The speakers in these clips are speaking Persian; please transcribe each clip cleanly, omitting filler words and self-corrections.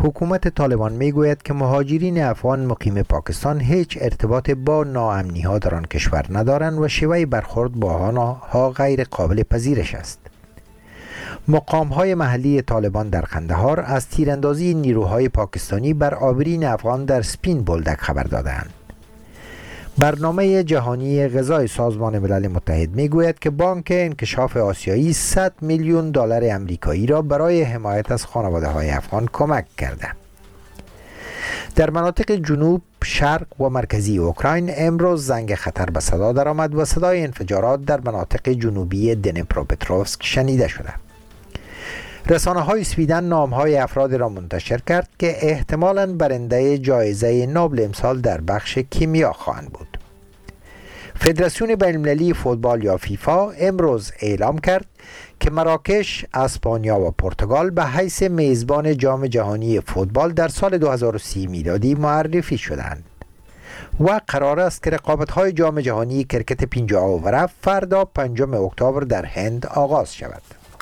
حکومت طالبان میگوید که مهاجرین افغان مقیم پاکستان هیچ ارتباط با ناامنی‌ها در آن کشور ندارند و شیوه برخورد با آنها غیر قابل پذیرش است. مقام‌های محلی طالبان در قندهار از تیراندازی نیروهای پاکستانی بر آبرین افغان در سپین بولدک خبر دادند. برنامه جهانی غذای سازمان ملل متحد میگوید که بانک انکشاف آسیایی 100 میلیون دلار آمریکایی را برای حمایت از خانواده‌های افغان کمک کرده. در مناطق جنوب، شرق و مرکزی اوکراین امروز زنگ خطر به صدا درآمد و صدای انفجارات در مناطق جنوبی دنیپروپتروفسک شنیده شده. رسانه‌های سویدن نام‌های افراد را منتشر کرد که احتمالاً برنده جایزه نوبل امسال در بخش کیمیا خواهند بود. فدراسیون بین‌المللی فوتبال یا فیفا امروز اعلام کرد که مراکش، اسپانیا و پرتغال به حیث میزبان جام جهانی فوتبال در سال 2030 میلادی معرفی شدند و قرار است که رقابت‌های جام جهانی کرکت 50 اوور فردا 5 اکتبر در هند آغاز شود.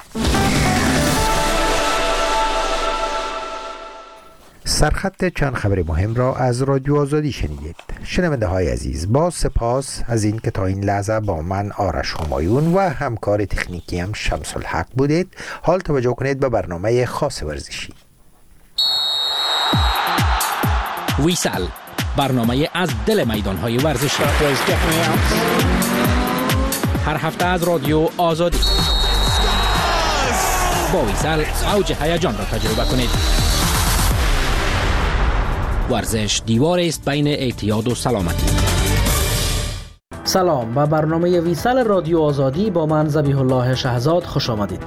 سرخط چند خبر مهم را از رادیو آزادی شنیدید. شنونده های عزیز، با سپاس از این که تا این لحظه با من آرش همایون و همکار تکنیکیم شمس الحق بودید. حال توجه کنید به برنامه خاص ورزشی. ویسال، برنامه از دل میدان‌های ورزشی. هر هفته از رادیو آزادی. با ویسال اوج هیجان را تجربه کنید. ورزش دیوار است بین اعتیاد و سلامتی. سلام، به برنامه ویسال رادیو آزادی با من ذبیح الله شهزاد خوش آمدید.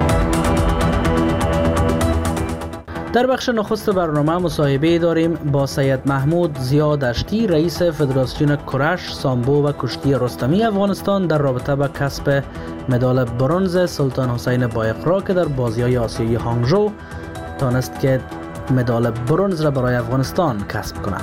در بخش نخست برنامه مصاحبه داریم با سید محمود ضیا دشتی، رئیس فدراسیون کرش، سامبو و کشتی رستمی افغانستان در رابطه با کسب مدال برنز سلطان حسین بایقرا که در بازی‌های آسیایی هانگژو تانست که مدال برنز را برای افغانستان کسب کنند.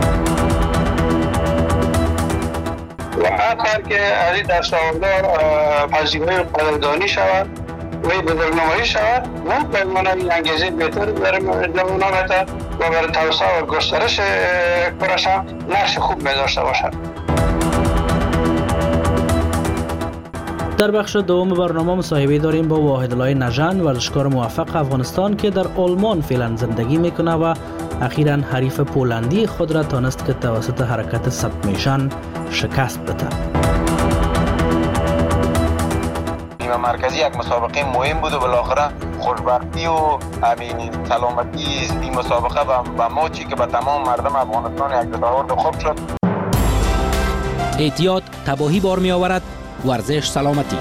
و اگر که از این دستاوردها پذیرای قدردانی شود و بزرگنمایی شود و به این انگیزه بهتر برای جوانان و برای توسعه و گسترش کرش هم نقش خوب داشته باشد. در بخش دوم برنامه مصاحبه داریم با واحدالله نژند، ورزشکار موفق افغانستان که در آلمان فعلا زندگی میکنه و اخیراً حریف پولندی خود را تانست که توسط حرکت سبمیشن شکست بده. نیمه مرکزی یک مسابقه مهم بود و بالاخره خوشبختی و همین سلامتی این مسابقه و ماچی که به تمام مردم افغانستان یک تظاهر خوب شد. اعتیاد تباهی بار می آورد، ورزش سلامتی.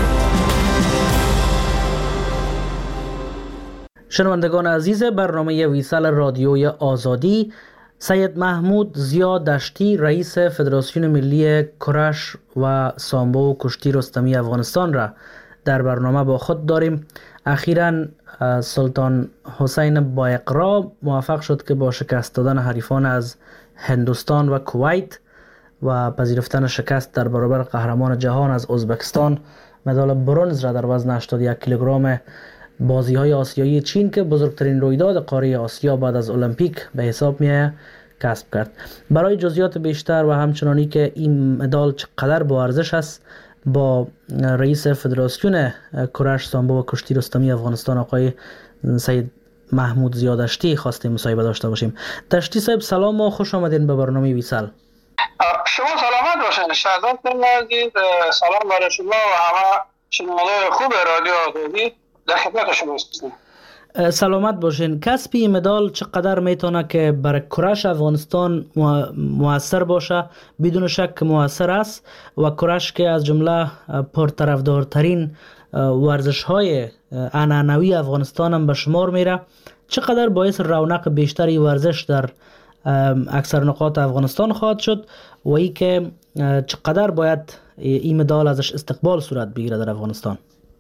شنوندگان عزیز برنامه ویسال رادیوی آزادی، سید محمود ضیا دشتی، رئیس فدراسیون ملی کرش و سامبو و کشتی رستمی افغانستان را در برنامه با خود داریم. اخیراً سلطان حسین بایقرا موفق شد که با شکست دادن حریفان از هندوستان و کویت و پذیرفتن شکست در برابر قهرمان جهان از ازبکستان مدال برنز را در وزن 81 کیلوگرم بازی‌های آسیایی چین که بزرگترین رویداد قاره آسیا بعد از المپیک به حساب می‌آید کسب کرد. برای جزئیات بیشتر و همچنانی که این مدال چقدر با ارزش است با رئیس فدراسیون کرش، سامبو و کشتی رستمی افغانستان آقای سید محمود ضیا دشتی خواستیم مصاحبه داشته باشیم. دشتی صاحب سلام و خوش آمدین به برنامه ویسال. شما سلامت باشین. شهزاد عزیز، سلام برای شما و همه شنوندگان خوب رادیو آزادی، در خدمت شما هستم. سلامت باشین. کسب این مدال چقدر میتونه که برای کرش افغانستان موثر باشه؟ بدون شک موثر است و کرش که از جمله پرطرفدارترین ورزش‌های عنعنوی افغانستان هم به شمار میره، چقدر باعث رونق بیشتری ورزش در اکثر نقاط افغانستان خواهد شد و ای که چقدر باید این مدال ازش استقبال صورت بگیره در افغانستان؟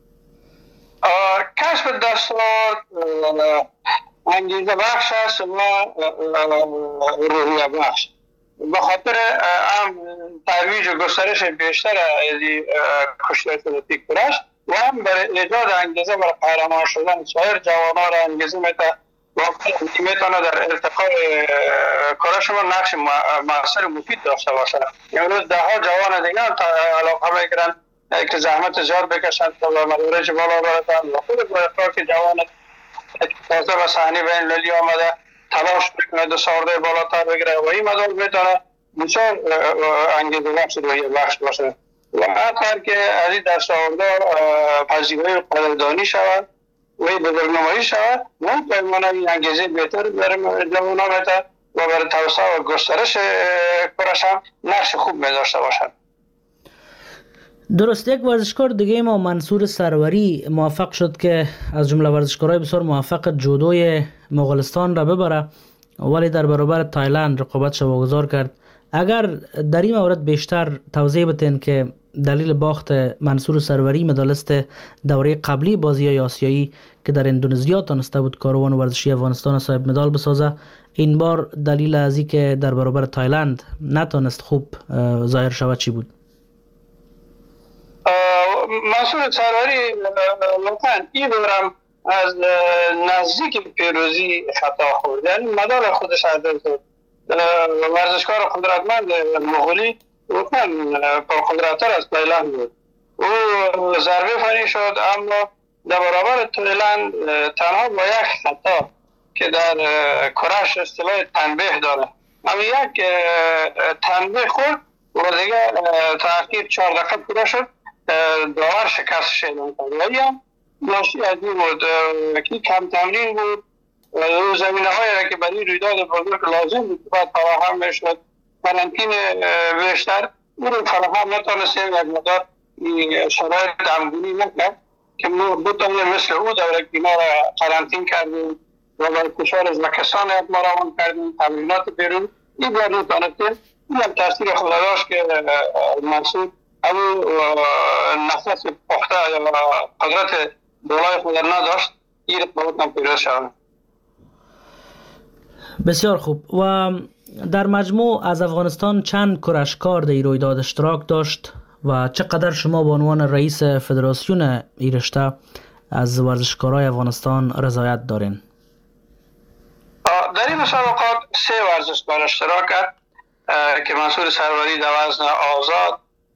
کسب دستاورد انگیزه بخش است و روحیه بخش. به خاطر ترویج و گسترش بیشتر از کشتی اتلتیک کرش و هم برای ایجاد انگیزه برای قهرمان شدن سایر جوانان را انگیزه میده واقعا میتونه در ارتقاء کار شما نقش مؤثر مفید داشته باشه. امروز ده ها جوان دیگه هم علاقه میگیرن که زحمت زیاد بکشن تا به مدارج بالا برسن و خود با که جوان تازه به صحنه بین المللی آمده تلاش میکنه دو سارده بالاتر بگیره و این مدار میتونه بسیار انگیزه بخش روی بخش باشه و اگر که از این دستاوردها پذیرای قدردانی شود و بزرگنمایی شود و پیمانه این انگیزه بهتر برای جوانان بهتر و برای توسعه و گسترش کارش هم نقش خوب می‌داشته باشد. درست. یک ورزشکار دیگه ما منصور سروری موفق شد که از جمله ورزشکارهای بسیار موفق جودوی مغولستان را ببره ولی در برابر تایلند رقابتش واگذار کرد. اگر در این مورد بیشتر توضیح بدین که دلیل باخت منصور سروری مدالست دوره قبلی بازی‌های آسیایی که در اندونزیا تانسته بود کاروان ورزشی افغانستان صاحب مدال بسازه، این بار دلیل از این که در برابر تایلند نتانست خوب ظاهر شود چی بود؟ منصور سروری واقعا این دورم از نزدیک پیروزی خطا خورد، یعنی مدال خودش عدل کرد. ورزشکار قدرتمند مغولی واقعا پرقدرت‌تر از تایلند بود. او ضربه فنی شد اما در برابر تایلند تنها با یک خطا که در کرش اصطلاح تنبیه داره، اما یک تنبیه خورد و دیگه تاخیر 4 دقیقه پوره شد، داور شکستش اعلام کرد. ولی هم ناشی از این بود که کم تمرین بود و زمینه هایی که برای رویداد بزرگ لازم بود باید فراهم میشد، قرنطینه بیشتر او رو فراهم نتانستیم، یک مقدار شرایط دمگونی نکرد که ما بتانیم مثل او دوره که ما را قرنطین کردیم و برای کشور ازبکستان ما روان کردیم، تمرینات بیرون این باید نتانستیم. این هم تاثیر خود داشت که منصور او نفس پخته و قدرت بالای خود نداشت، این رقابت هم پیروز شد. بسیار خوب. و در مجموع از افغانستان چند کرشکار در این رویداد اشتراک داشت و چقدر شما به عنوان رئیس فدراسیون این رشته از ورزشکارای افغانستان رضایت دارین؟ در این مسابقات 3 ورزشکار اشتراک کرد که منصور سروری در وزن آزاد،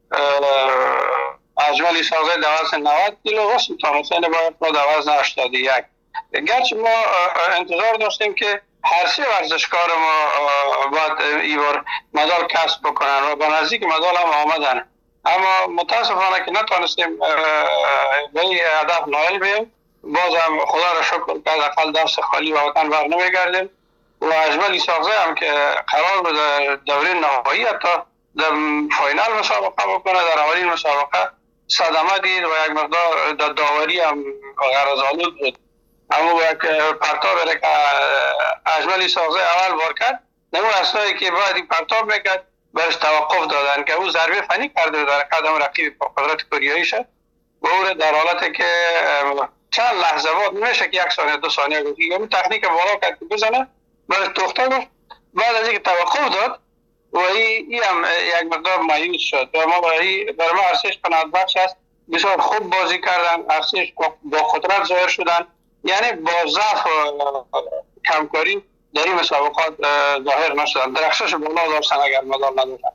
اجمل ایساقزی در وزن 90 کیلو و سلطان حسین بایقرا در وزن 81. گرچه ما انتظار داشتیم که هر 3 ورزشکار ما باید این بار مدال کسب بکنن و به نزدیک مدال هم آمدن، اما متاسفانه که نتونستیم به این هدف نائل بشیم. بازم خدا را شکر که حداقل دست خالی به وطن بر نمیگردیم و اجمل ایساقزی هم که قرار بود دوره نهایی حتی در فاینال مسابقه بکنه، در اولین مسابقه صدمه دید و یک مقدار در داوری هم غرض‌آلود بود، اما یک پرتاب که اجمل ایساقزی اول بار کرد نمون اصلایی که باید این پرتاب میکرد برش توقف دادن که او ضربه فنی کرده در قدم رقیب با قدرت کوریایی شد و او در حالتی که چند لحظه بعد نمیشه که 1 ثانیه 2 ثانیه گفت یعنی تکنیک بالا کرد که بزنه برش توخته گفت. بعد از اینکه توقف داد و این هم یک مقدار مایوس شد و ما برای ما ارسش قناعت بخش است. بسیار خوب بازی کردن، ارسش با قدرت ظاهر شدن، یعنی با ضعف و کمکاری در این مسابقات ظاهر نشدن، درخشش بالا داشتن اگر مدال نداشتن.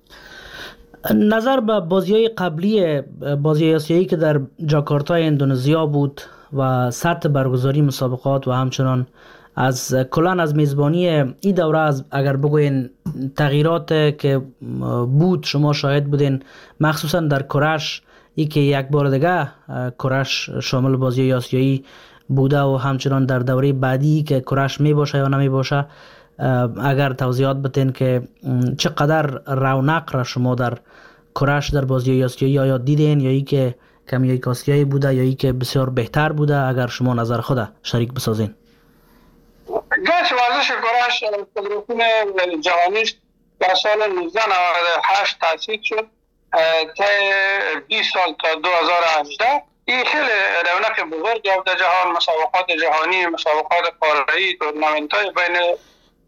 نظر به بازی‌های قبلی بازی آسیایی که در جاکارتا اندونزیا بود و سطح برگزاری مسابقات و همچنان از کلان از میزبانی این دوره از اگر بگوین تغییرات که بود شما شاهد بودین، مخصوصا در کرش، ای که یک بار دیگه کرش شامل بازی آسیایی بوده و همچنان در دوره بعدی که کرش می باشه یا نمی باشه، اگر توضیحات بدین که چقدر رونق را شما در کرش در بازی آسیایی آیا دیدین یا ای که کمی یک آسیایی بوده یا ای که بسیار بهتر بوده، اگر شما نظر خود شریک بسازین. گرچه ورزش کرش فدراسیون جهانیش در سال 1998 تأسیس شد تا 20 سال تا 2018 این خیلی رونق بزرگ در جهان، مسابقات جهانی، مسابقات قاره‌ای، تورنمنت‌های بین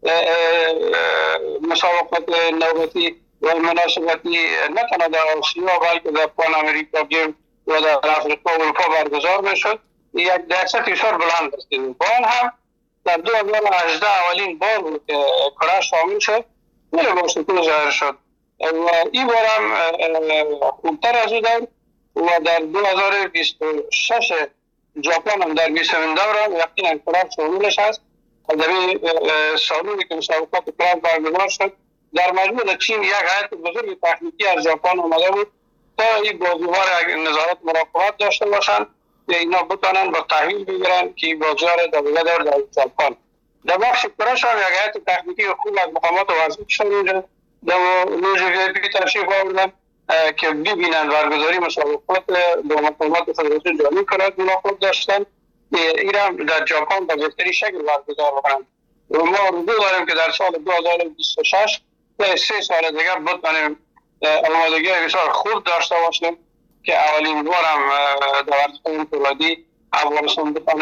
مسابقات نوبتی و مناسبتی نه تنها در آسیا بلکه در پان امریکا گیم و در افریقا و اروپا برگزار میشد. یک درصد بسیار بلند است. با آن هم در 2018 اولین بار بود که کرش شامل شد، خیلی با سکون ظاهر شد و این بار هم خوبتر از او دار و در 2026 ژاپن هم در 20 دور یقینا کرش شاملش هست. در سالونی که مسابقات کرش برگزار شد در مجموع چین یک هیئت بزرگ تکنیکی از ژاپن آمده بود تا این بازی‌ها را نظارت مراقبت داشته باشند که اینا بتونن با تحویل بگیرن که بازی‌ها را در ژاپن. در بخش کرش هم یک هیئت تکنیکی خوب از مقامات ورزشی اونجا در لوژ وی تشریف آوردن که ببینن برگزاری مسابقات با مقامات فدراسیون جهانی کرج ملاقات داشتن. ایران در ژاپن به بهترین شکل برگزار بکنن. ما رو داریم که در سال 2026 تا 3 سال دیگه بتونیم آمادگی بسیار خوب داشته باشیم که اولین بار هم در ورزش‌های فولادی افغانستان بتونه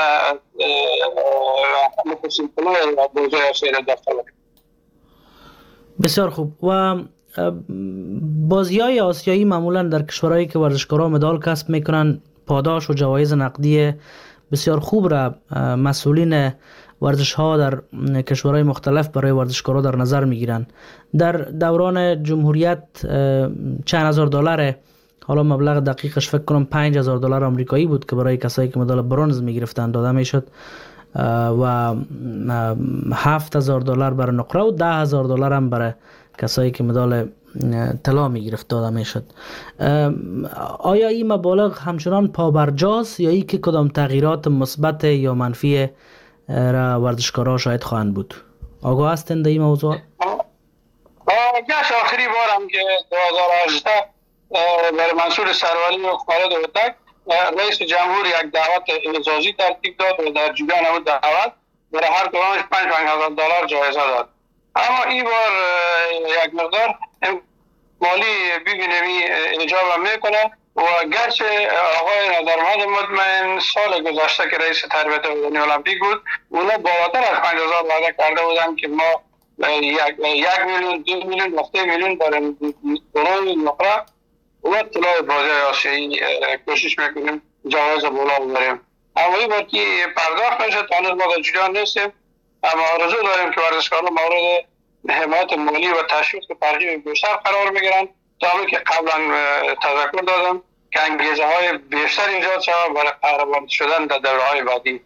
مخصوصی کنه و بازی آسیا را داشته باشه. بسیار خوب. و بازی‌های آسیایی معمولا در کشورهایی که ورزشکاران مدال کسب میکنن پاداش و جوایز نقدی بسیار خوب را مسئولین ورزش ها در کشورهای مختلف برای ورزشکاران در نظر میگیرن. در دوران جمهوریت چند هزار دلار، حالا مبلغ دقیقش فکر کنم 5000 دلار آمریکایی بود که برای کسایی که مدال برنز میگرفتن داده میشد و 7000 دلار برای نقره و 10000 دلار هم برای کسایی که مدال طلا میگرفت داده میشد. آیا این مبالغ همچنان پابرجاست یا ای که کدام تغییرات مثبت یا منفی را ورزشکارا شاید خواهند بود؟ آگاه هستند این موضوع؟ گشت آخری بارم که 2018 برای منصور سروری و خالد هوتک رئیس جمهور یک دعوت اعزازی ترتیب داد و در جریان اون دعوت برای هر کدامش 5000 دلار جایزه داد. اما این بار یک مقدار مالی ببینیم اجابه میکنه و گرچه آقای نظرمند مطمئن سال گذشته که رئیس تربیت بدنی المپیک بود اونا بالاتر از 5000 وعده کرده بودن که ما 1 میلیون 2 میلیون و 3 میلیون برای برای نقره و طلای بازی آسیایی کوشش میکنیم جوایز بالا ببریم. اما این بار که پرداخت نشد هنوز ما در جریان نیستیم، اما آرزو داریم که ورزشکاران مورد حمایت مالی و تشویق ترغیب بیشتر قرار بگیرن تا که قبلا تذکر دادم که انگیزه های بیشتر ایجاد شود برای قهرمان شدن در دوره‌های بعدی.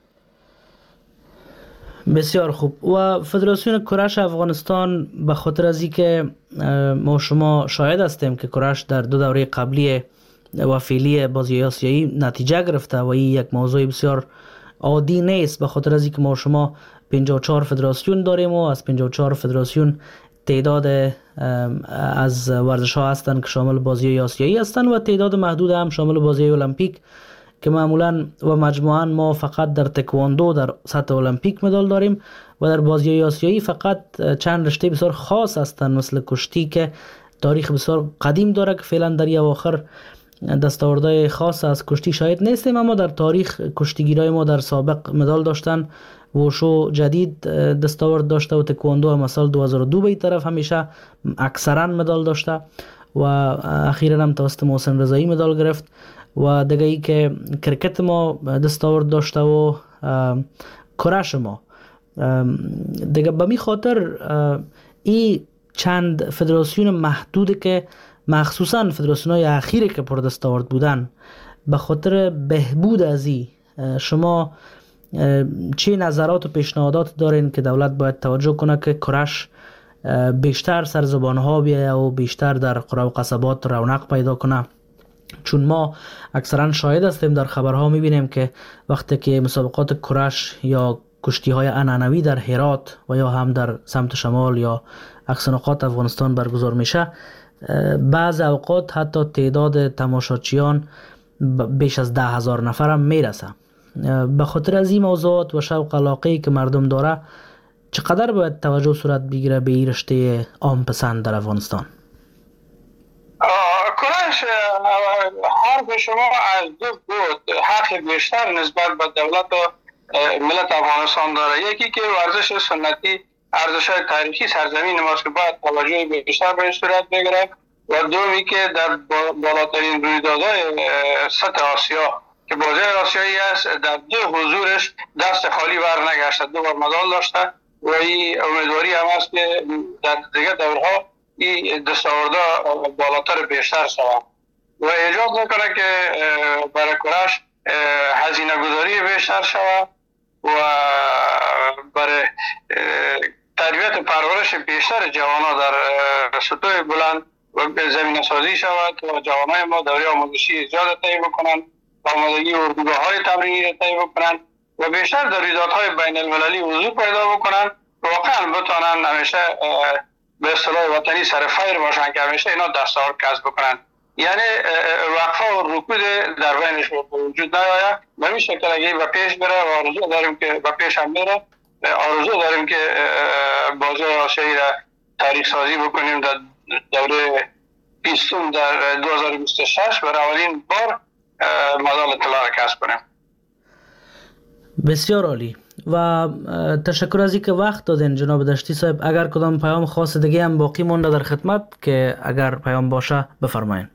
بسیار خوب. و فدراسیون کرش افغانستان به خاطر از اینکه ما شما شاهد هستیم که کرش در 2 دوره قبلی و فعلی بازی آسیایی نتیجه گرفته و این یک موضوع بسیار عادی نیست، به خاطر از اینکه ما شما 54 فدراسیون داریم و از 54 فدراسیون تعداد از ورزش ها هستند که شامل بازی آسیایی هستند و تعداد محدود هم شامل بازی المپیک که معمولا و مجموعاً ما فقط در تکواندو در سطح المپیک مدال داریم و در بازی آسیایی فقط چند رشته بسیار خاص هستند مثل کشتی که تاریخ بسیار قدیم داره که فعلا در این اواخر دستاوردهای خاص از کشتی شاید نیستیم، اما در تاریخ کشتیگیرای ما در سابق مدال داشتن. وشو جدید دستاورد داشته و تکواندو هم سال 2002 به این طرف همیشه اکثرا مدال داشته و اخیرا هم توسط محسن رضایی مدال گرفت و دیگه ای که کرکت ما دستاورد داشته و کرش ما دیگه. به می خاطر این چند فدراسیون محدود که مخصوصا فدراسیون های اخیری که پر دستاورد بودن، به خاطر بهبود از این شما چه نظرات و پیشنهادات دارین که دولت باید توجه کنه که کرش بیشتر سر زبان ها بیایه و بیشتر در قرى و قصبات رونق پیدا کنه؟ چون ما اکثرا شاهد هستیم در خبرها میبینیم که وقتی که مسابقات کرش یا کشتی های عنعنوی در هرات و یا هم در سمت شمال یا اقصی نقاط افغانستان برگزار میشه، بعض اوقات حتی تعداد تماشاچیان بیش از 10,000 نفر هم میرسه. به خاطر از این موضوعات و شوق علاقه‌ای که مردم داره چقدر باید توجه صورت بگیره به این رشته عام پسند در افغانستان؟ کرش حرف شما از دو بود حق بیشتر نسبت به دولت و ملت افغانستان داره. یکی که ورزش سنتی ارزش‌های تاریخی سرزمین ماست که باید توجه بیشتر به صورت بگیره و دومی که در بالاترین رویدادهای سطح آسیا که بازی آسیایی است در دو حضورش دست خالی بر نگشته، 2 بار مدال داشته و این امیدواری هم است که در دیگه دورها این دستاوردها بالاتر بیشتر شود و ایجاد میکنه که برای کرش هزینه گذاری بیشتر شود و برای تربیت پرورش بیشتر جوانان در سطوح بلند و زمینه سازی شود و جوانای ما دوره آموزشی ایجاد طی بکنند، آمادگی اردوگاه‌های تمرینی را طی بکنند و بیشتر در رویدادهای بین المللی حضور پیدا بکنند، واقعا بتوانند همیشه به اصطلاح وطنی سر فیر باشند که همیشه اینا دستاورد کسب بکنند. یعنی وقفه و رکود در بینش وجود نیاید. به این شکل اگه به پیش بره و آرزو داریم که به پیش هم بره، آرزو داریم که بازی آسیایی را تاریخ سازی بکنیم در دوره 20 در 2026 برای اولین بار مدال طلا را کسب کنیم. بسیار عالی و تشکر از اینکه وقت دادین جناب دشتی صاحب. اگر کدام پیام خاص دیگه هم باقی مونده در خدمت که اگر پیام باشه بفرمایید.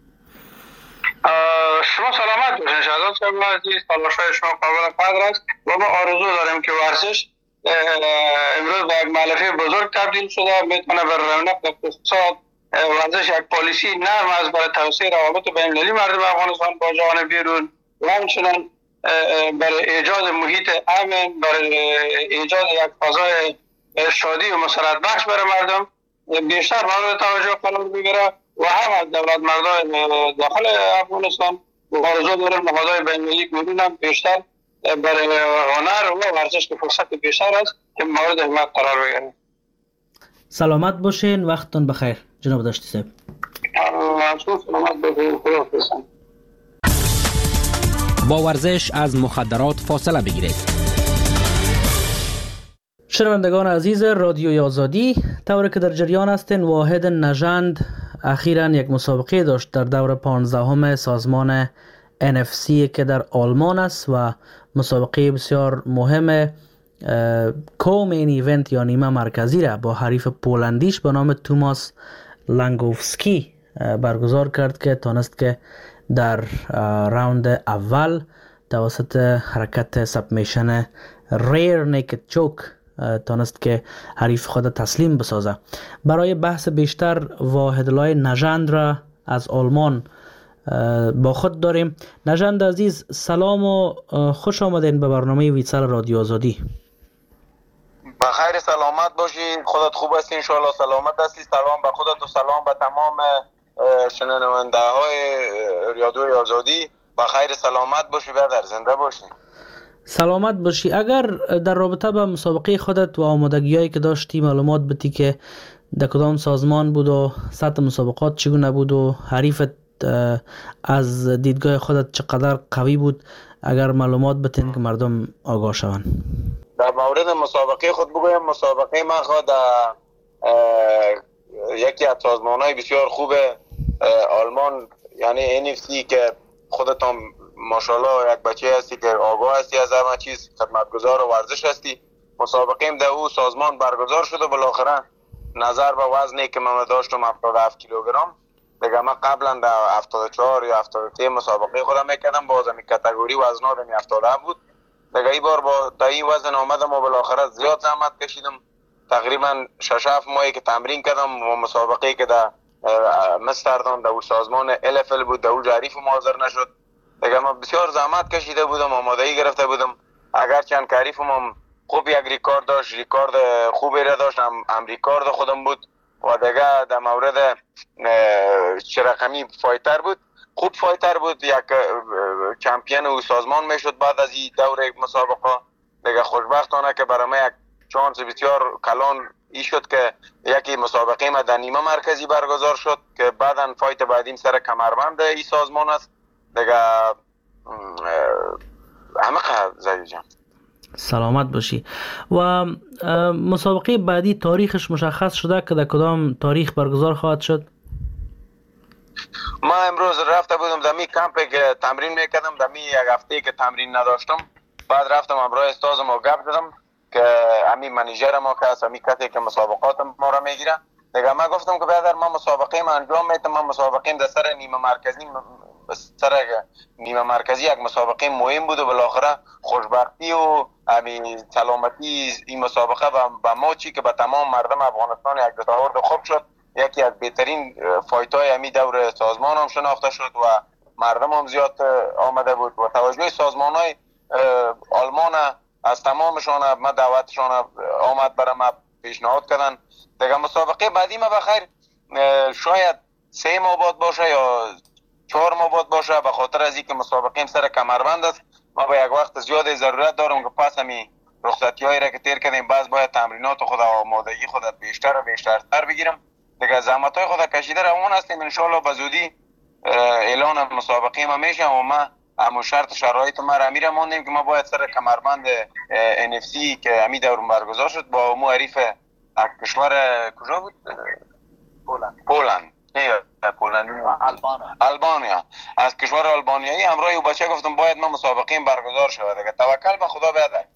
شما سلامت باشین شهزاد صاحب عزیز، تلاش‌های شما قابل قدر است و ما آرزو داریم که ورزش امروز به یک مؤلفه بزرگ تبدیل شده، میتونه بر رونق اقتصاد ورزش یک پالیسی نرم است برای توسعه روابط بین‌المللی مردم افغانستان با جهان بیرون و همچنین برای ایجاد محیط امن، برای ایجاد یک فضای شادی و مسرت بخش برای مردم بیشتر مورد توجه قرار بگیره و هم از دولت مردان داخل افغانستان آرزو دارم نهادهای بین‌المللی بیرون هم بیشتر برای هنر و ورزش که فرصت بیشتر است که مورد حمایت قرار بگیره. سلامت باشین، وقتتون بخیر جناب دشتی صاحب. سلامت باشین، خداحافظ. با ورزش از مخدرات فاصله بگیرید. شنوندگان عزیز رادیوی آزادی، طوری که در جریان هستین واحد نژند اخیراً یک مسابقه داشت در دور 15 سازمان NFC که در آلمان است و مسابقه بسیار مهم کومین ایونت یا نیمه مرکزی را با حریف پولندیش به نام توماس لانگوفسکی برگزار کرد که تانست که در راوند اول توسط حرکت سبمیشن ریر نیکد چوک تانست که حریف خود تسلیم بسازه. برای بحث بیشتر واحدلای نژند را از آلمان با خود داریم. نژند عزیز سلام و خوش آمدین به برنامه ویتسال رادیو آزادی. بخیر سلامت باشی، خودت خوب هستی انشاءالله، سلامت هستی. سلام به خودت و سلام به تمام شنونده های رادیوی آزادی. بخیر سلامت باشی، برادر زنده باشی. سلامت باشی. اگر در رابطه با مسابقه خودت و آمادگی‌هایی که داشتی معلومات بدی که در کدام سازمان بود و سطح مسابقات چگونه بود و حریفت از دیدگاه خودت چقدر قوی بود، اگر معلومات بدین که مردم آگاه شوند. در مورد مسابقه خود بگویم، مسابقه من خود یکی از سازمان‌های بسیار خوب آلمان یعنی NFC که خودتان ماشاءالله یک بچه هستی که آگاه هستی از همه چیز، خدمتگزار و ورزش هستی. مسابقه در او سازمان برگزار شده. بالاخره نظر به وزنی که من داشتم 77 کیلوگرم دیگه، من قبلا در 74 یا 73 مسابقه خودم میکردم، باز می کاتگوری وزنا می 77 بود دیگه. این بار با تا این وزن آمدم و بالاخره زیاد زحمت کشیدم. تقریبا 6-7 ماهی که تمرین کردم و مسابقه که در مستردان در سازمان LFL بود در اون حریف حاضر نشد دیگه. من بسیار زحمت کشیده بودم، آمادگی گرفته بودم، اگرچه که حریفم هم خوب یک ریکارد داشت، ریکارد خوبی را داشت، هم ریکارد خودم بود و دیگه در مورد چرقمی فایتر بود، خوب فایتر بود، یک چمپیون او سازمان میشد بعد از این دوره مسابقه دیگه. خوشبختانه که برای من یک چانس بسیار کلان ای شد که یکی مسابقه ما در نیمه مرکزی برگزار شد که بعداً فایت بعدیم سر کمربند ای سازمان است دیگه. همه زیاد جان سلامت باشی. و مسابقه بعدی تاریخش مشخص شده که در کدام تاریخ برگزار خواهد شد؟ ما امروز رفته بودم دمی کمپ که تمرین میکردم، دمی یک هفته که تمرین نداشتم، بعد رفتم امروز استادم و گپ زدم که امی منیجر ما که هست، امی کسی که مسابقات ما را میگیره دیگه. من گفتم که برادر من مسابقه من انجام میدم، من مسابقه در سر نیمه مرکزی سر نیمه مرکزی یک مسابقه مهم بود و بالاخره خوشبختی و همین سلامتی این مسابقه به ما چی که به تمام مردم افغانستان یک دستاورد خوب شد. یکی از بهترین فایت‌های همین دور سازمان هم شناخته شد و مردم هم زیاد آمده بود و توجه سازمان‌های آلمان از تمامشان ما دعوتشان آمد برای ما پیشنهاد کردن. دیگه مسابقه بعدی ما بخیر شاید 3 ماه بعد باشه یا 4 ماه بعد باشه، به خاطر از اینکه مسابقه سر کمربند است. ما به یک وقت زیاد ضرورت دارم که پس همین رخصتی‌هایی را که تیر کردیم باز باید تمرینات خود آمادگی خود بیشتر و بیشتر بگیرم. دیگه زحمت‌های خود کشیده روان هستیم، ان شاء الله به زودی اعلان مسابقه ما میشه و ما همون شرط شرایط ما را میره ماندیم که ما باید سر کمربند NFC که همین دور برگزار شد با معرف کشور کجا بود؟ پولند آلبانیا. از کشور آلبانیایی همراه او بچه گفتم باید ما مسابقه برگزار شود دیگه. توکل به خدا بیاد.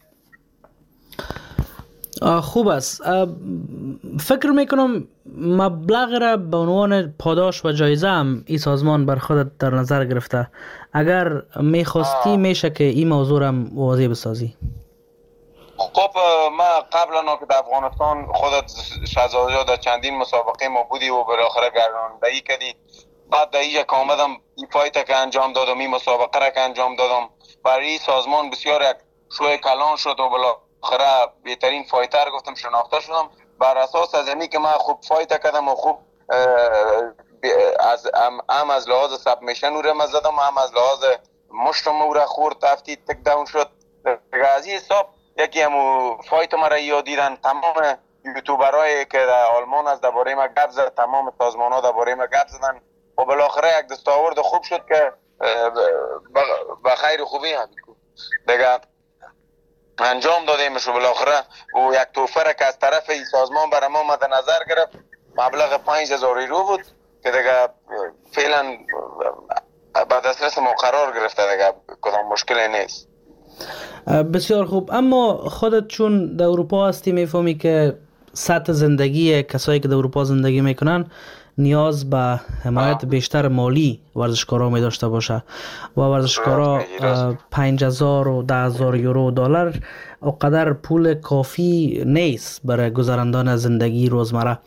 خوب است. فکر میکنم مبلغ را به عنوان پاداش و جایزه هم این سازمان بر خودت در نظر گرفته. اگر میخواستی میشه که این موضوع را واضح بسازی. خب ما قبلا که در افغانستان خودت شهزاده در چندین مسابقه ما بودی و بالاخره گرداندهی کردی. بعد در اینجا که آمدم این فایت که انجام دادم، این مسابقه را که انجام دادم، برای سازمان بسیار یک شوی کلان شد و بالاخره بهترین فایتر گفتم شناخته شدم. بر اساس از اینی که من خوب فایت کردم و خوب از لحاظ سبمیشن او را زدم، هم از لحاظ مشتم او را خورد تفتی تک داون شد. از این حساب یکی همو فایت ما را یادیدن. تمام یوتیوبرایی که در آلمان از درباره ما گپ زد، تمام سازمان ها درباره ما گپ زدن و بالاخره یک دستاورد خوب شد که به خیر خوبی هم دیگه انجام دادیمش و بالاخره و یک توفره که از طرف این سازمان برای ما مد نظر گرفت مبلغ 5000 یورو بود که دیگه فعلا به دسترس ما قرار گرفته، دیگه کدام مشکلی نیست. بسیار خوب. اما خودت چون در اروپا هستی میفهمی که سطح زندگی کسایی که در اروپا زندگی میکنن نیاز به حمایت بیشتر مالی ورزشکارا می داشته باشه و ورزشکارا 5000 و 10000 یورو دلار اونقدر پول کافی نیست برای گذراندن زندگی روزمره.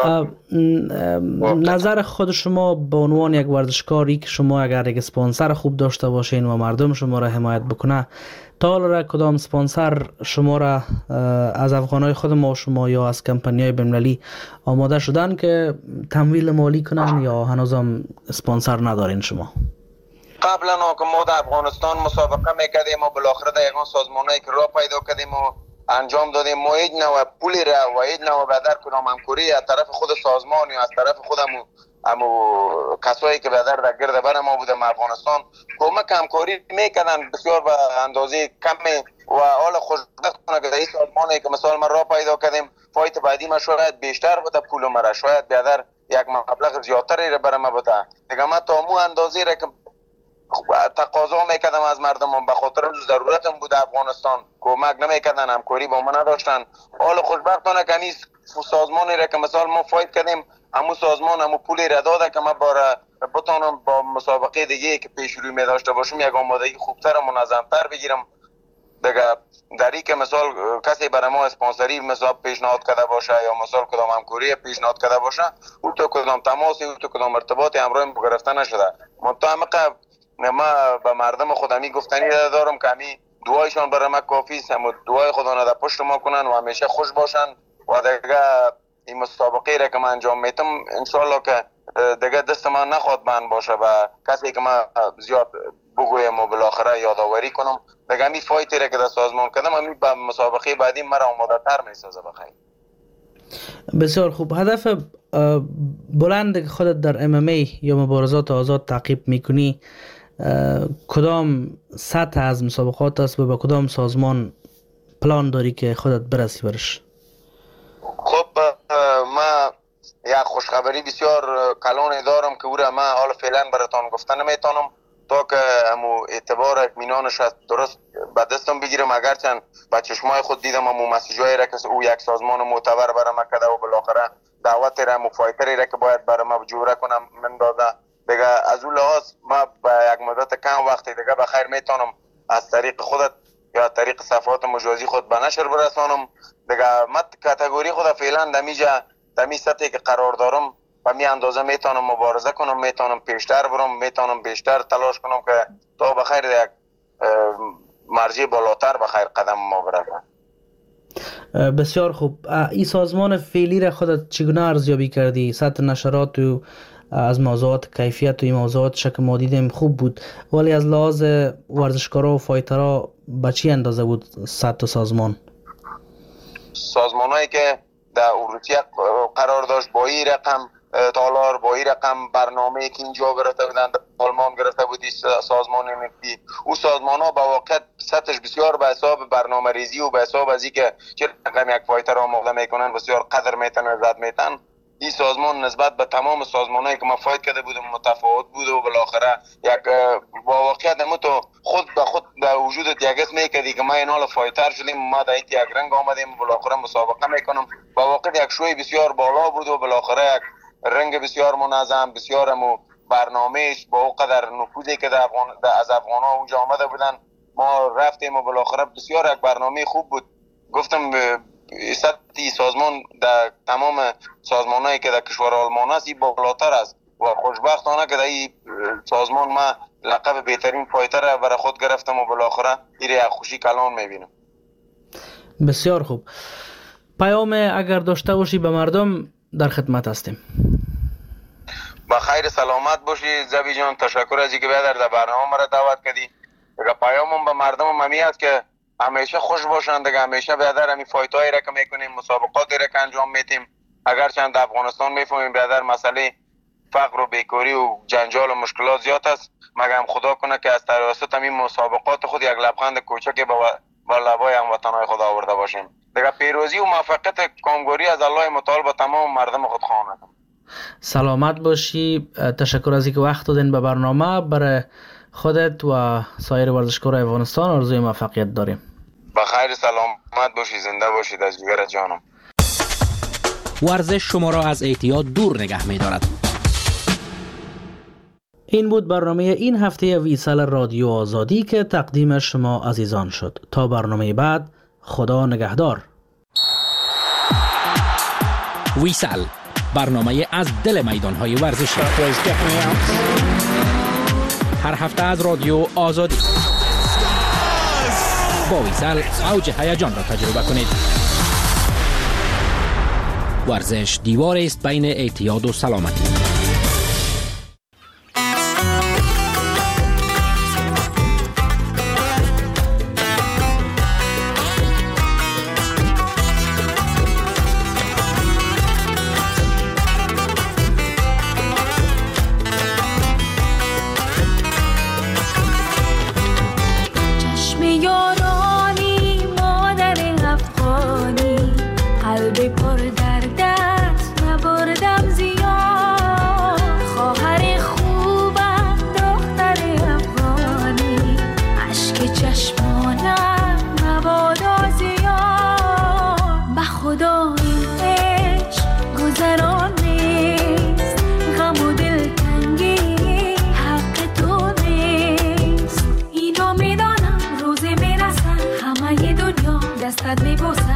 نظر خود شما به عنوان یک ورزشکاری که شما اگر یک اسپانسر خوب داشته باشین و مردم شما را حمایت بکنه، تا حالا کدام اسپانسر شما را از افغانای خود ما و شما یا از کمپانی‌های بین‌المللی آماده شدن که تمویل مالی کنن یا هنوزم اسپانسر ندارین شما؟ قبلا که ما در افغانستان مسابقه میکردیم و بالاخره در یگان سازمانایی که راه پیدا کردیم و انجام دادیم، ما هیچ نوع پولی را و هیچ نوع بدر کدام همکاری از طرف خود سازمان یا از طرف خودمون کسایی که بدر در گرد بر ما بودم افغانستان کمک همکاری میکردن بسیار به اندازه کمی و حال خوشبختانه که در این سازمانی که مثال ما راه پیدا کردیم فایت بعدی ما شاید بیشتر بوده پول مرا، شاید بدر یک مبلغ زیادتری را بر ما بوده دیگه. ما تا مو اندازه را که تقاضا میکردم از مردم به خاطر ضرورتم بود افغانستان کمک نمیکردن، همکاری با ما نداشتن. حالا خوشبختانه که این سازمانی را که مثال ما فایت کردیم همون سازمان همون پولی را داده که ما بتونم با مسابقه دیگه که پیش روی می داشته باشم یک آمادگی خوبتر و منظمتر بگیرم دیگه. در این که مثال کسی برای ما اسپانسری مثلا پیشنهاد کرده باشه یا مثال کدام همکاری پیشنهاد کرده باشه او تو کدام تماسی او تو کدام ارتباطی همراه گرفته نشده. منطقه ما به مردم خودمی گفتنی دارم که همی دعایشان برای ما کافی است، هم دعای خدا در پشت ما کنن و همیشه خوش باشن و دیگه این مسابقه را که من انجام میتم انشالله که دیگه دست من نخواد بند باشه و کسی که من زیاد بگویم و بالاخره یادآوری کنم دیگه همی فایتی را که در سازمان کردم همی به مسابقه بعدی مرا آماده تر میسازه. بخیر. بسیار خوب. هدف بلند که خودت در MMA یا مبارزات آزاد تعقیب میکنی کدام سطح از مسابقات است و با کدام سازمان پلان داری که خودت برسی برش؟ خب ما یک خوشخبری بسیار کلانی دارم که او را ما حالا فعلا براتان گفتن نمیتونم تا که همو اعتبار اطمینانش درست به دستم بگیرم. اگرچند با چشمای خود دیدم همو مسیجایی را که او یک سازمان معتبر برای ما کده و بالاخره دعوت را همو فایتری را که باید برای ما جوره کنم من داده دیگه از اون لحاظ ما به یک مدت کم وقتی دیگه بخیر میتونم از طریق خودت یا طریق صفحات مجازی خود به نشر برسانم. دیگه من کاتگوری خود فعلا دمی سطحی که قرار دارم و می اندازه میتونم مبارزه کنم، میتونم پیشتر برم، میتونم بیشتر تلاش کنم که تا بخیر یک مرجع بالاتر بخیر قدم ما برسم. بسیار خوب. این سازمان فعلی را خودت چگونه ارزیابی کردی؟ سطح نشرات و از موضوعات کیفیت و این موضوعات شک ما دیدیم خوب بود، ولی از لحاظ ورزشکارا و فایترها به چی اندازه بود سطح سازمانایی که در اروپا قرار داشت با این رقم تالار، با این رقم برنامه که اینجا گرفته بودند، آلمان گرفته بودی سازمان ملی، او سازمان ها با واقع سطحش بسیار به حساب برنامه ریزی و به حساب از اینکه چه رقم یک فایتر آماده میکنن بسیار قدر میتن زد میتن. این سازمان نسبت به تمام سازمانایی که ما فایت کرده بودم متفاوت بود و بالاخره یک با واقعیت تو خود به خود در وجودت یک اسم میکردی که ما این حال فایتر شدیم، ما در یک رنگ آمدیم بالاخره مسابقه میکنم. با واقع یک شوی بسیار بالا بود و بالاخره یک رنگ بسیار منظم، بسیار برنامهش با او قدر نفوذی که از افغان‌ها اونجا آمده بودن ما رفتیم و بالاخره بسیار یک برنامه خوب بود. گفتم سطحی سازمان در تمام سازمانایی که در کشور آلمان است این بالاتر است و خوشبختانه که در این سازمان ما لقب بهترین فایتر برای خود گرفتم و بالاخره این یک خوشی کلان میبینم. بسیار خوب. پیام اگر داشته باشی به مردم در خدمت هستیم. با خیر سلامت باشی زبی جان، تشکر از اینکه بیادر در برنامه مرا دعوت کردی. پیامم به مردم همی است که همیشه خوش باشند دیگه، همیشه بیادر همین فایتایی را که میکنیم، مسابقاتی را که انجام میتیم، اگر چند افغانستان میفهمیم بیادر مسئله فقر و بیکاری و جنجال و مشکلات زیاد است، مگر خدا کنه که از توسط همین مسابقات خود یک لبخند کوچکی با لبای هموطنان خود آورده باشیم. دیگه پیروزی و موفقیت کامگوری از الله متعال با تمام مردم خود خواهد. سلامت باشی. تشکر از اینکه وقت دادین به برنامه. برای خودت و سایر ورزشکاران افغانستان آرزوی موفقیت داریم. با خیر سلامت باشی، زنده باشید از جگر جانم. ورزش شما را از اعتیاد دور نگه می دارد. این بود برنامه این هفته ویسال رادیو آزادی که تقدیم شما عزیزان شد. تا برنامه بعد، خدا نگهدار. ویسال، برنامه از دل میدان‌های ورزشی. هر هفته از رادیو آزادی. با ویسال اوج هیجان را تجربه کنید. ورزش دیواری است بین اعتیاد و سلامتی. دستت میبوسم